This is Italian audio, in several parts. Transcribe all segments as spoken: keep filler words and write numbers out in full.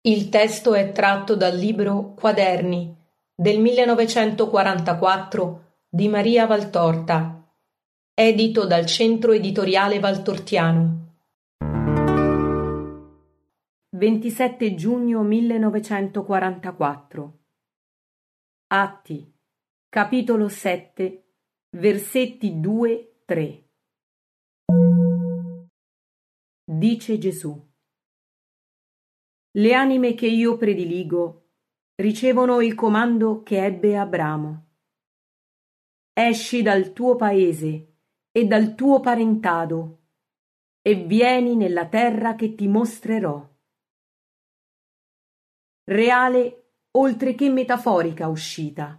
Il testo è tratto dal libro Quaderni del millenovecentoquarantaquattro di Maria Valtorta, edito dal Centro Editoriale Valtortiano. ventisette giugno millenovecentoquarantaquattro. Atti, capitolo sette, versetti due tre. Dice Gesù: le anime che io prediligo ricevono il comando che ebbe Abramo. Esci dal tuo paese e dal tuo parentado e vieni nella terra che ti mostrerò. Reale oltre che metaforica uscita.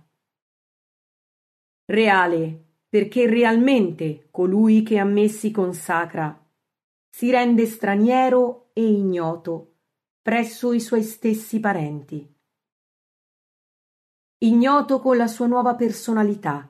Reale perché realmente colui che a me si consacra si rende straniero e ignoto presso i suoi stessi parenti. Ignoto con la sua nuova personalità.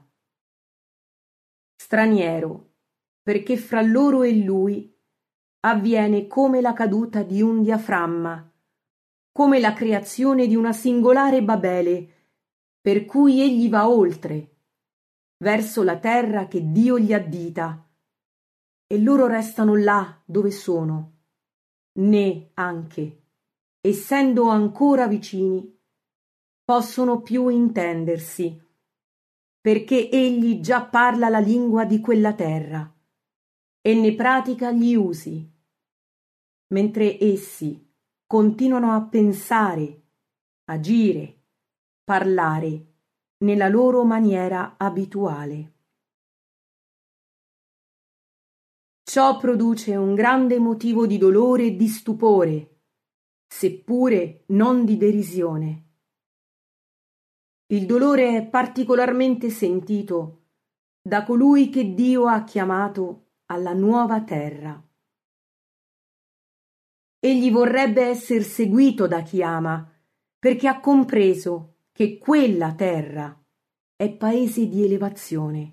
Straniero perché fra loro e lui avviene come la caduta di un diaframma, come la creazione di una singolare Babele, per cui egli va oltre, verso la terra che Dio gli addita, e loro restano là dove sono, né anche, essendo ancora vicini, possono più intendersi, perché egli già parla la lingua di quella terra e ne pratica gli usi, mentre essi continuano a pensare, agire, parlare nella loro maniera abituale. Ciò produce un grande motivo di dolore e di stupore, seppure non di derisione. Il dolore è particolarmente sentito da colui che Dio ha chiamato alla nuova terra. Egli vorrebbe esser seguito da chi ama, perché ha compreso che quella terra è paese di elevazione.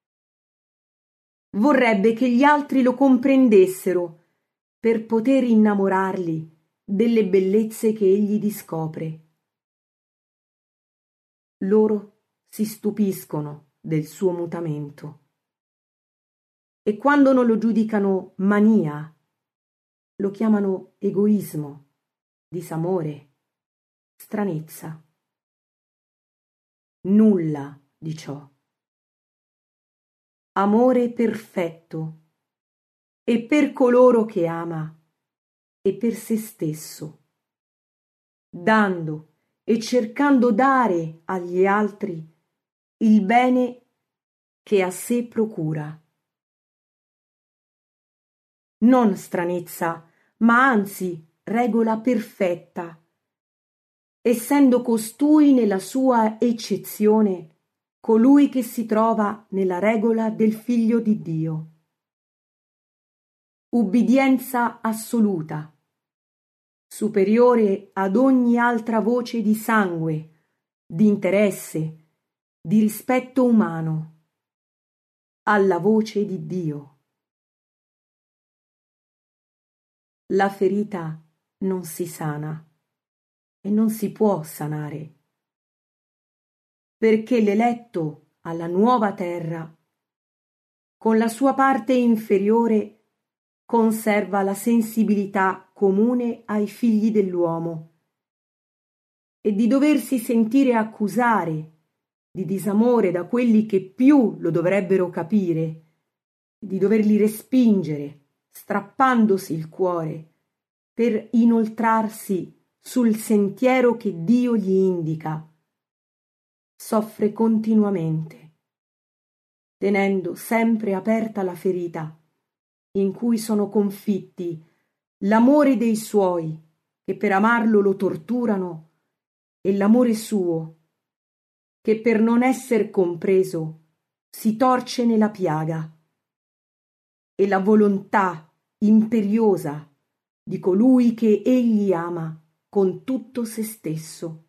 Vorrebbe che gli altri lo comprendessero per poter innamorarli delle bellezze che egli discopre. Loro si stupiscono del suo mutamento e quando non lo giudicano mania, lo chiamano egoismo, disamore, stranezza. Nulla di ciò. Amore perfetto, e per coloro che ama, e per se stesso, dando e cercando dare agli altri il bene che a sé procura. Non stranezza, ma anzi regola perfetta, essendo costui nella sua eccezione colui che si trova nella regola del Figlio di Dio. Ubbidienza assoluta, superiore ad ogni altra voce di sangue, di interesse, di rispetto umano, alla voce di Dio. La ferita non si sana e non si può sanare, perché l'eletto alla nuova terra, con la sua parte inferiore, conserva la sensibilità comune ai figli dell'uomo e di doversi sentire accusare di disamore da quelli che più lo dovrebbero capire, di doverli respingere strappandosi il cuore per inoltrarsi sul sentiero che Dio gli indica, soffre continuamente, tenendo sempre aperta la ferita in cui sono confitti l'amore dei suoi che per amarlo lo torturano e l'amore suo che per non esser compreso si torce nella piaga, e la volontà imperiosa di colui che egli ama con tutto se stesso.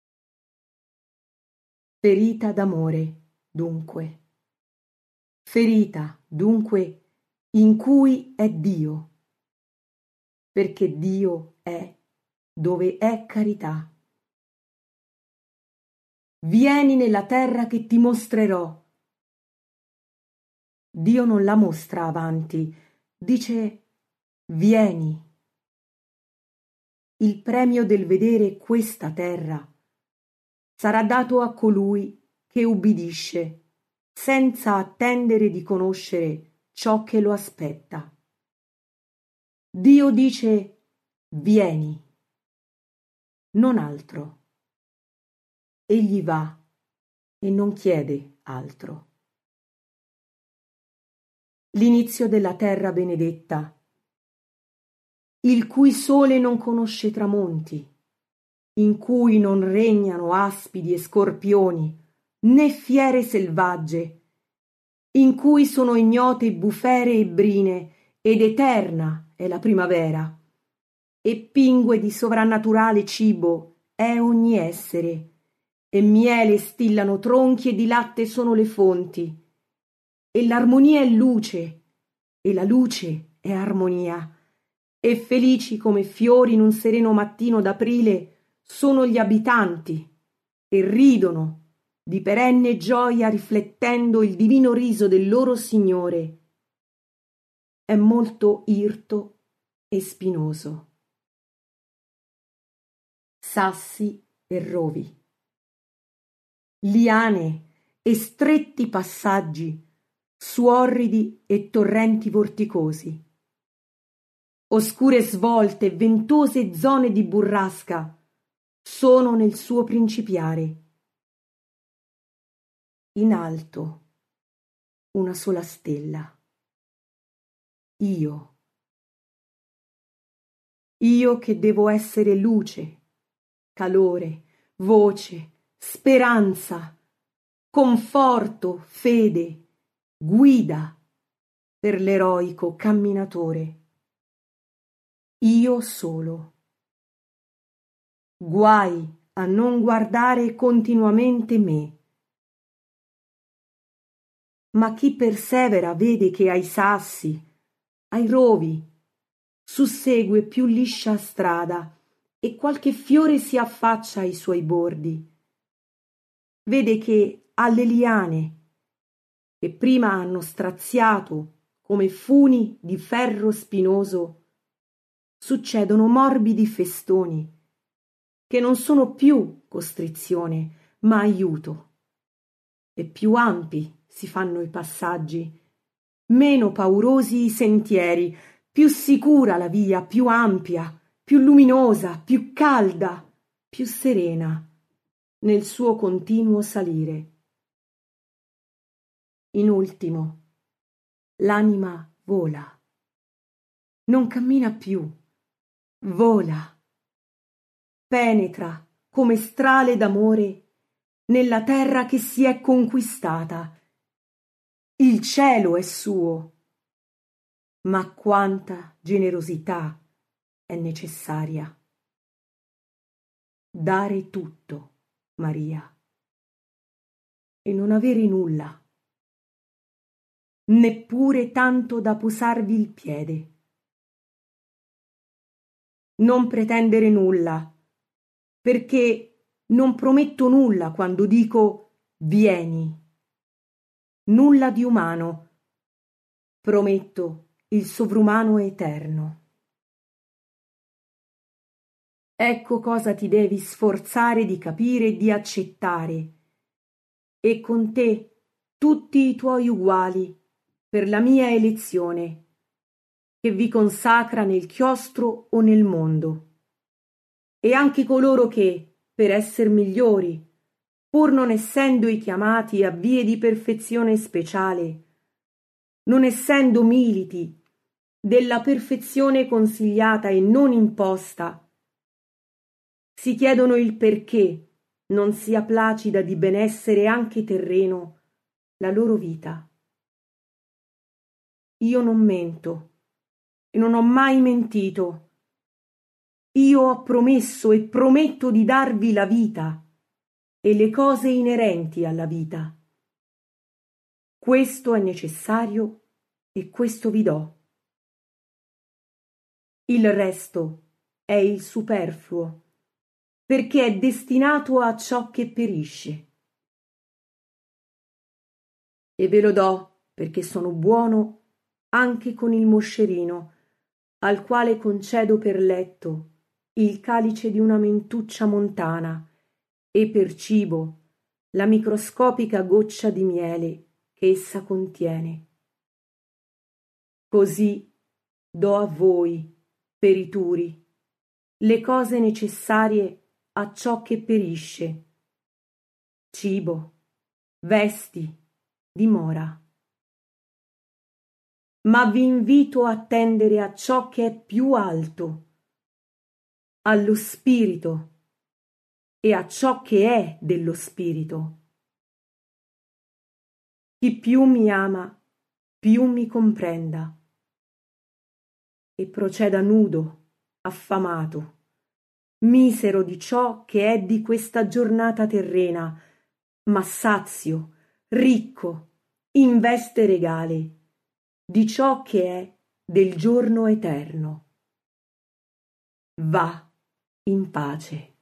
Ferita d'amore, dunque. Ferita, dunque, in cui è Dio, perché Dio è dove è carità. Vieni nella terra che ti mostrerò. Dio non la mostra avanti, dice vieni. Il premio del vedere questa terra sarà dato a colui che ubbidisce, senza attendere di conoscere ciò che lo aspetta. Dio dice vieni, non altro. Egli va e non chiede altro. L'inizio della terra benedetta, il cui sole non conosce tramonti, in cui non regnano aspidi e scorpioni, né fiere selvagge, in cui sono ignote bufere e brine, ed eterna è la primavera, e pingue di sovrannaturale cibo è ogni essere, e miele stillano tronchi e di latte sono le fonti, e l'armonia è luce, e la luce è armonia, e felici come fiori in un sereno mattino d'aprile sono gli abitanti, e ridono di perenne gioia riflettendo il divino riso del loro Signore. È molto irto e spinoso. Sassi e rovi, liane e stretti passaggi su orridi e torrenti vorticosi, oscure svolte e ventose zone di burrasca sono nel suo principiare. In alto una sola stella. Io. Io che devo essere luce, calore, voce, speranza, conforto, fede, guida per l'eroico camminatore. Io solo. Guai a non guardare continuamente me. Ma chi persevera vede che ai sassi, ai rovi, sussegue più liscia strada e qualche fiore si affaccia ai suoi bordi. Vede che alle liane, che prima hanno straziato come funi di ferro spinoso, succedono morbidi festoni, che non sono più costrizione, ma aiuto, e più ampi si fanno i passaggi, meno paurosi i sentieri, più sicura la via, più ampia, più luminosa, più calda, più serena nel suo continuo salire. In ultimo, l'anima vola, non cammina più, vola, penetra come strale d'amore nella terra che si è conquistata. Il cielo è suo, ma quanta generosità è necessaria. Dare tutto, Maria, e non avere nulla, neppure tanto da posarvi il piede. Non pretendere nulla, perché non prometto nulla quando dico vieni. Nulla di umano, prometto il sovrumano eterno. Ecco cosa ti devi sforzare di capire e di accettare, e con te tutti i tuoi uguali, per la mia elezione, che vi consacra nel chiostro o nel mondo, e anche coloro che, per esser migliori, pur non essendoи chiamati a vie di perfezione speciale, non essendo militi della perfezione consigliata e non imposta, si chiedono il perché non sia placida di benessere anche terreno la loro vita. Io non mento e non ho mai mentito. Io ho promesso e prometto di darvi la vita e le cose inerenti alla vita. Questo è necessario e questo vi do. Il resto è il superfluo, perché è destinato a ciò che perisce. E ve lo do perché sono buono anche con il moscerino, al quale concedo per letto il calice di una mentuccia montana e per cibo la microscopica goccia di miele che essa contiene. Così do a voi, perituri, le cose necessarie a ciò che perisce, cibo, vesti, dimora. Ma vi invito a tendere a ciò che è più alto, allo spirito e a ciò che è dello spirito. Chi più mi ama, più mi comprenda e proceda nudo, affamato, misero di ciò che è di questa giornata terrena, ma sazio, ricco, in veste regale, di ciò che è del giorno eterno. Va in pace.